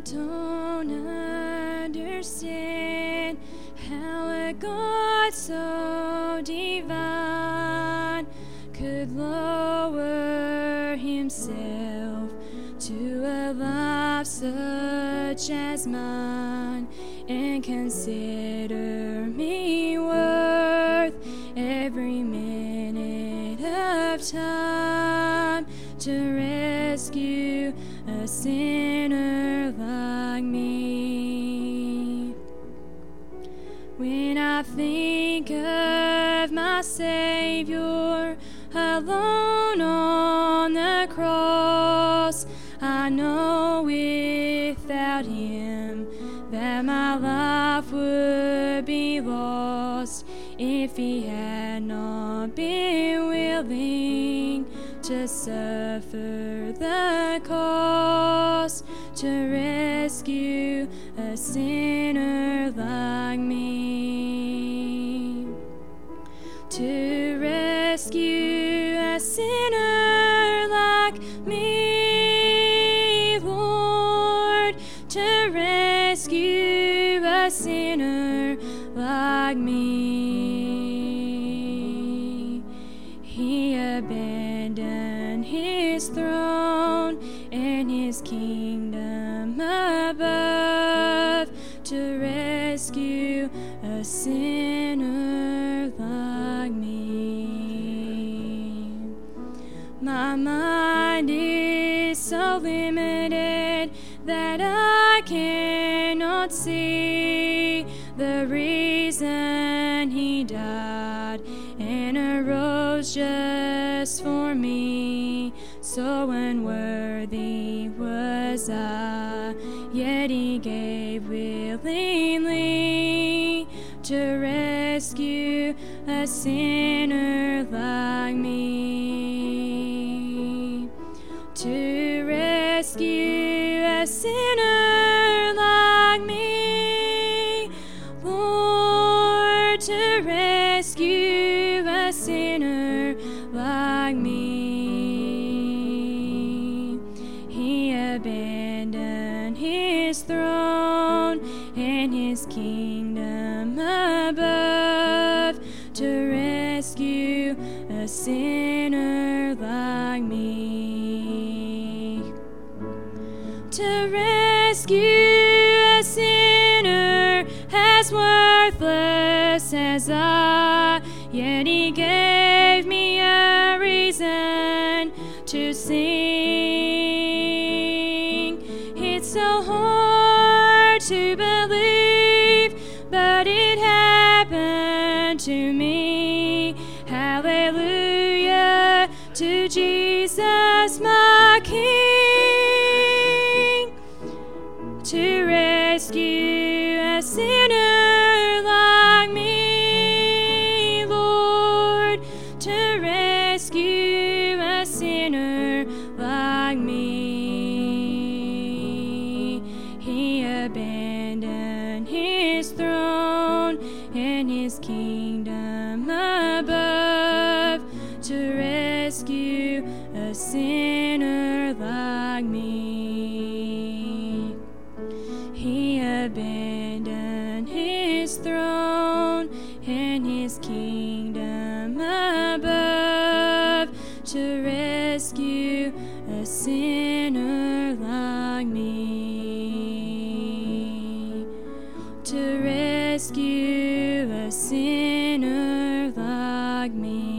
don't understand how a God so divine could lower himself to a life such as mine, and consider me worth every minute of time to rescue a sinner like me. When I think of my Savior alone on the cross, I know without him that my life would be lost. If he had not been willing to suffer the cost to rescue a sinner like me, to rescue a sinner like me, Lord, to rescue a sinner like me. He abandoned his throne and his kingdom above to rescue a sinner like me. My mind is so limited that I cannot see the reason he died and arose just for me. So unworthy was I, yet he gave willingly to rescue a sinner like me, to rescue a sinner like me, Lord, to rescue a sinner like me. He abandoned his throne and his kingdom above to rescue a sinner like me, to rescue a sinner as worthless as I, yet he gave me a reason to sing. It's so hard to believe, but it happened to me. Hallelujah to Jesus my King, to rescue a sinner like me, Lord, to rescue a sinner like me. He abandoned his throne and his kingdom above to rescue a sinner like me. He abandoned his throne and his kingdom above to rescue a sinner like me, to rescue a sinner like me.